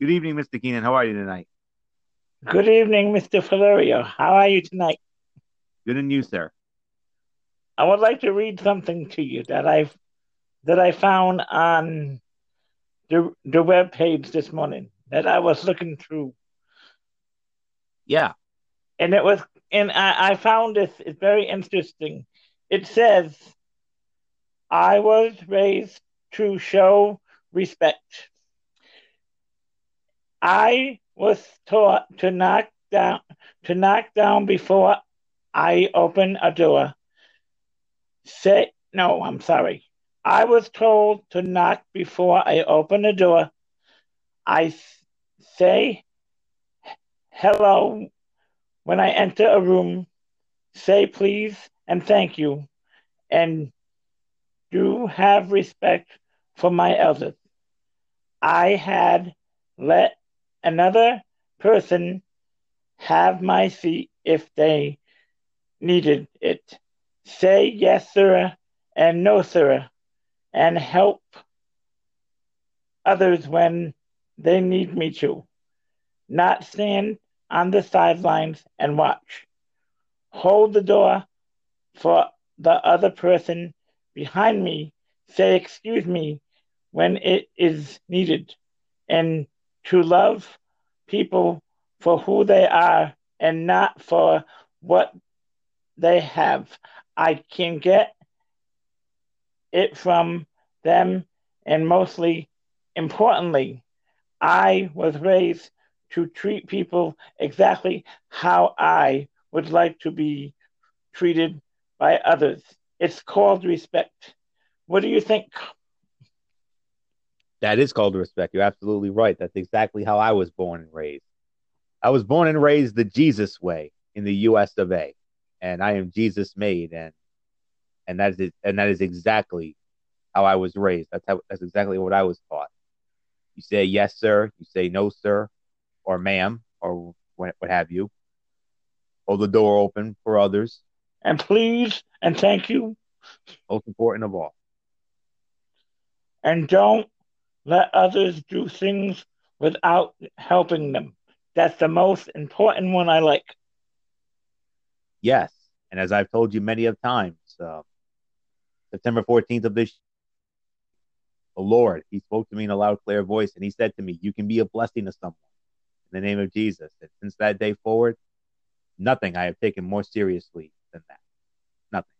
Good evening, Mr. Keenan. How are you tonight? Good evening, Mr. Valerio. How are you tonight? Good and you, sir. I would like to read something to you that I found on the web page this morning that I was looking through, Yeah, and it was and I found this it's very interesting. It says, "I was raised to show respect. I was taught to knock down before I open a door. Say no, I'm sorry. I was told to knock before I open the door. I say hello when I enter a room, say please and thank you, and do have respect for my elders. I had let another person have my seat if they needed it. Say yes, sir, and no, sir, and help others when they need me to. Not stand on the sidelines and watch. Hold the door for the other person behind me. Say excuse me when it is needed. And to love people for who they are and not for what they have. I can get it from them, and mostly importantly, I was raised to treat people exactly how I would like to be treated by others. It's called respect. What do you think? that is called respect. You're absolutely right. That's exactly how I was born and raised. I was born and raised the Jesus way in the U.S. of A., and I am Jesus made, and that is it, and that is exactly how I was raised. That's exactly what I was taught. You say yes, sir. You say no, sir, or ma'am, or what have you. Hold the door open for others. And please and thank you. Most important of all. And don't let others do things without helping them. That's the most important one I like. Yes, and as I've told you many of times, September 14th of this, the Lord, He spoke to me in a loud, clear voice, and He said to me, "You can be a blessing to someone in the name of Jesus." And since that day forward, nothing I have taken more seriously than that. Nothing.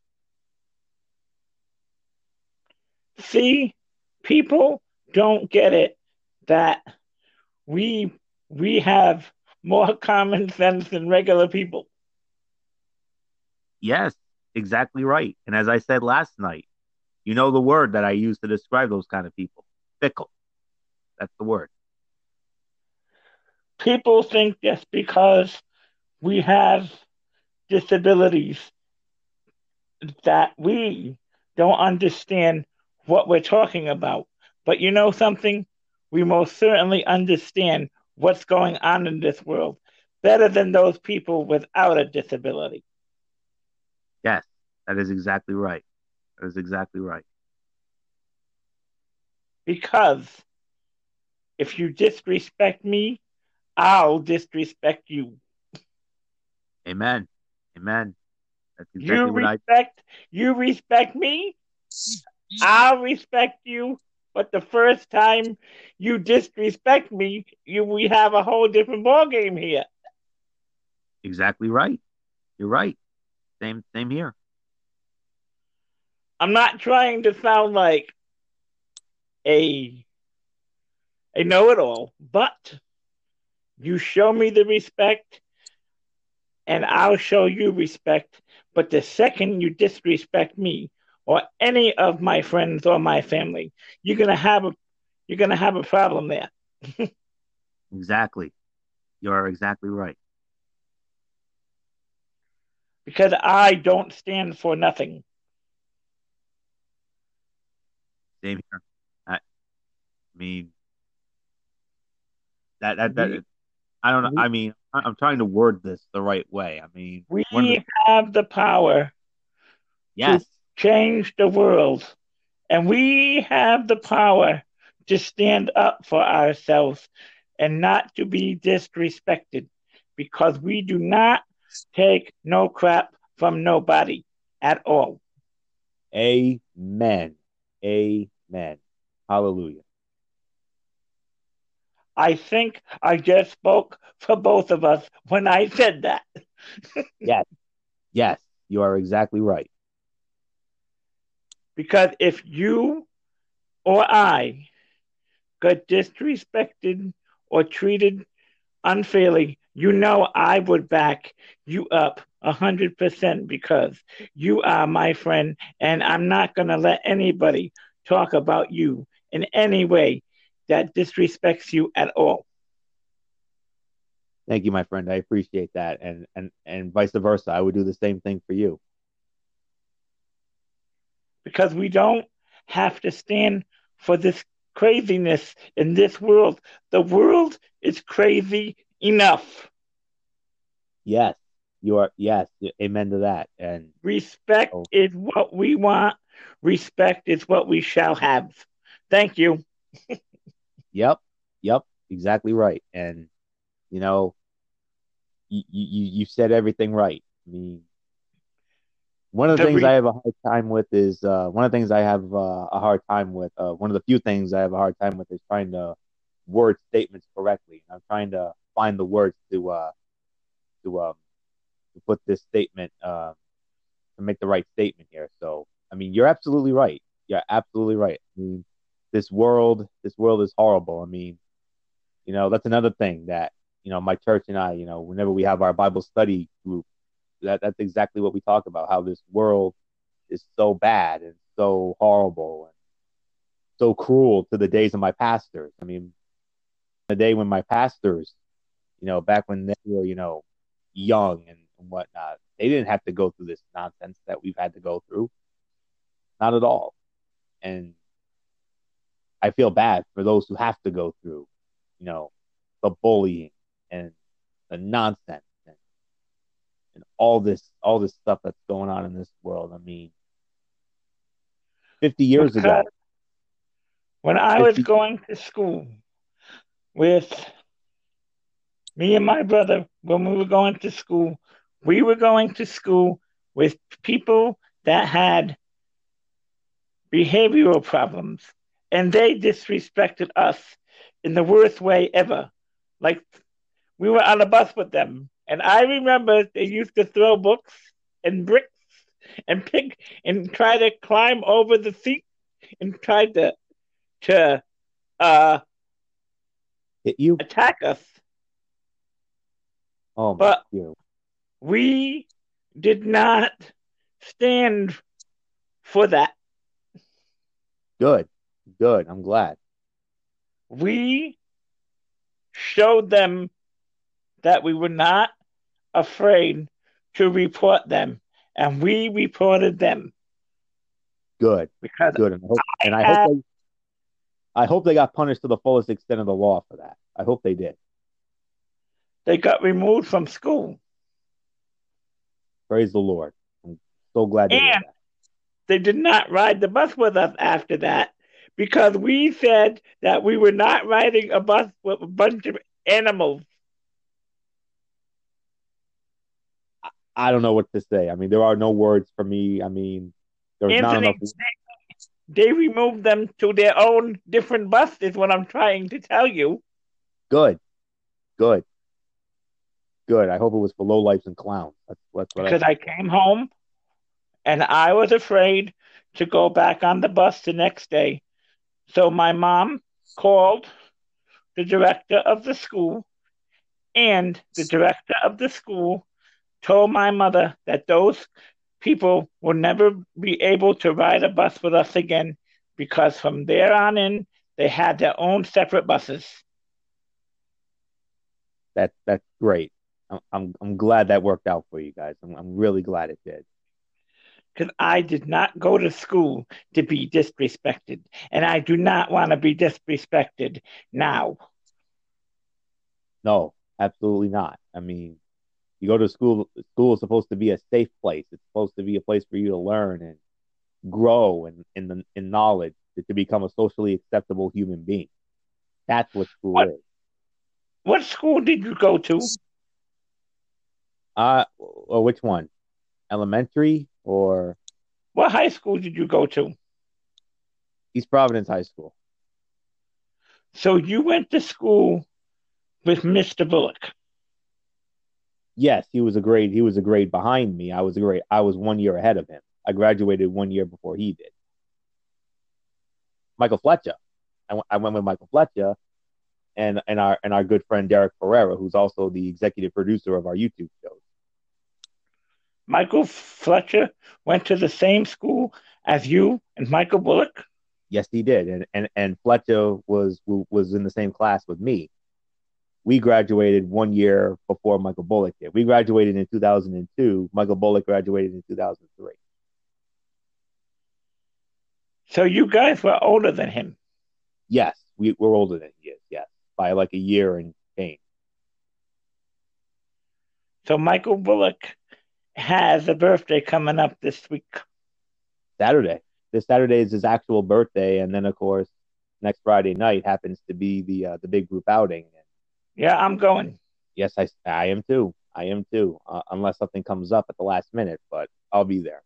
See, people don't get it that we we have more common sense than regular people. Yes, exactly right. And as I said last night, you know the word that I use to describe those kind of people: fickle. That's the word. People think just because we have disabilities that we don't understand what we're talking about. But you know something? We most certainly understand what's going on in this world better than those people without a disability. Yes, that is exactly right. That is exactly right. Because if you disrespect me, I'll disrespect you. Amen. Amen. That's You exactly what I. respect you respect me, I'll respect you. But the first time you disrespect me, we have a whole different ball game here. Exactly right. You're right. Same here. I'm not trying to sound like a a know-it-all, but you show me the respect, and I'll show you respect. But the second you disrespect me or any of my friends or my family, you're gonna have a you're gonna have a problem there Exactly. You are exactly right. because I don't stand for nothing. Same here. I mean that We I don't know. we I mean, I'm trying to word this the right way. I mean, one of the we have the power to yes, change the world, and we have the power to stand up for ourselves. and not to be disrespected because we do not take no crap from nobody at all. Amen. Amen. Hallelujah. I think I just spoke for both of us when I said that. Yes. Yes. You are exactly right. Because if you or I got disrespected or treated unfairly, you know I would back you up 100% because you are my friend, and I'm not going to let anybody talk about you in any way that disrespects you at all. Thank you, my friend. I appreciate that. And vice versa. I would do the same thing for you. Because we don't have to stand for this craziness in this world. The world is crazy enough. Yes. You are yes. Amen to that. And Respect oh, is what we want. Respect is what we shall have. Thank you. yep. Yep. Exactly right. And you know, you said everything right. I mean, one of the The things I re- have a hard time with is one of the things I have a hard time with. One of the few things I have a hard time with is trying to word statements correctly. I'm trying to find the words to um to put this statement to make the right statement here. So I mean, you're absolutely right. You're absolutely right. I mean, this world is horrible. I mean, that's another thing that my church and I, whenever we have our Bible study group, that's exactly what we talk about. How this world is so bad and so horrible and so cruel to the days of my pastors. I mean, the day when my pastors, back when they were, young and whatnot, they didn't have to go through this nonsense that we've had to go through. Not at all. And I feel bad for those who have to go through, you know, the bullying and the nonsense and all this stuff that's going on in this world. I mean, 50 years because ago, when I was 50 going to school with me and my brother, when we were going to school with people that had behavioral problems, and they disrespected us in the worst way ever. Like we were on a bus with them, and I remember they used to throw books and bricks and pick and try to climb over the seat and try to uh, hit you. attack us. Oh my But dear. we did not stand for that. Good. Good. I'm glad. We showed them that we were not afraid to report them, and we reported them Good. because Good. And I hope had, they got punished to the fullest extent of the law for that. I hope they did. they got removed from school, Praise the Lord. I'm so glad to hear and that. they did not ride the bus with us after that because we said that we were not riding a bus with a bunch of animals. I don't know what to say. I mean, there are no words for me. I mean, there's not enough. Anthony, they removed them to their own different bus, is what I'm trying to tell you. Good. Good. Good. I hope it was for lowlifes and clowns. That's what I Because hope. I came home and I was afraid to go back on the bus the next day. So my mom called the director of the school, and the director of the school told my mother that those people will never be able to ride a bus with us again because from there on in, they had their own separate buses. That's great. I'm glad that worked out for you guys. I'm really glad it did. Because I did not go to school to be disrespected, and I do not want to be disrespected now. No, absolutely not. I mean, you go to school. School is supposed to be a safe place. It's supposed to be a place for you to learn and grow in knowledge to become a socially acceptable human being. That's what school What is. What school did you go to? Or which one? Elementary or What high school did you go to? East Providence High School? So you went to school with Mr. Bullock. Yes, he was a grade behind me. I was 1 year ahead of him. I graduated 1 year before he did. Michael Fletcher. I went with Michael Fletcher and our good friend Derek Ferreira, who's also the executive producer of our YouTube shows. Michael Fletcher went to the same school as you and Michael Bullock. Yes, he did, and Fletcher was in the same class with me. We graduated 1 year before Michael Bullock did. We graduated in 2002. Michael Bullock graduated in 2003. So you guys were older than him. Yes, we're older than he is. Yes, by like a year and change. So Michael Bullock has a birthday coming up this week. Saturday. This Saturday is his actual birthday, and then of course next Friday night happens to be the big group outing. And Yeah, I'm going. yes, I am too. I am too. Unless something comes up at the last minute, but I'll be there.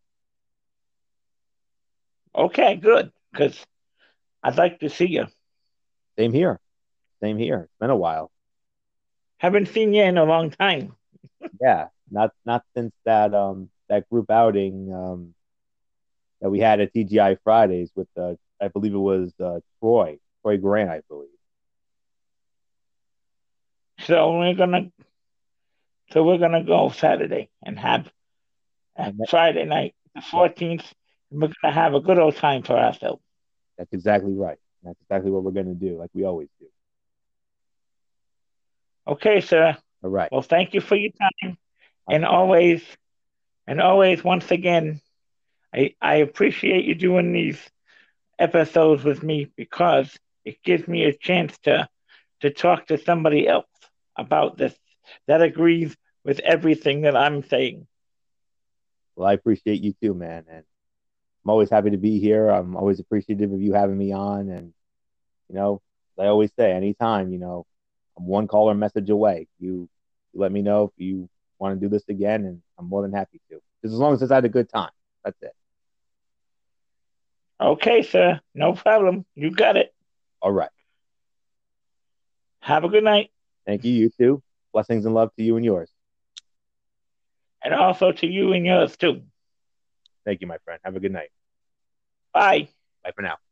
Okay, good. Because I'd like to see you. Same here. Same here. It's been a while. Haven't seen you in a long time. Yeah, not since that group outing that we had at TGI Fridays with I believe it was Troy Grant, I believe. So we're gonna go Saturday and have And that, Friday night, the yeah, 14th. We're gonna have a good old time for ourselves. that's exactly right. That's exactly what we're gonna do, like we always do. Okay, sir. All right. Well, thank you for your time, My and always, once again, I appreciate you doing these episodes with me because it gives me a chance to talk to somebody else about this that agrees with everything that I'm saying. Well, I appreciate you too, man, and I'm always happy to be here. I'm always appreciative of you having me on, and you know, as I always say, anytime, I'm one call or message away. You let me know if you want to do this again, and I'm more than happy to. Just as long as it's had a good time. That's it. Okay, sir. No problem. You got it. All right. Have a good night. Thank you. You too. Blessings and love to you and yours. And also to you and yours too. Thank you, my friend. Have a good night. Bye. Bye for now.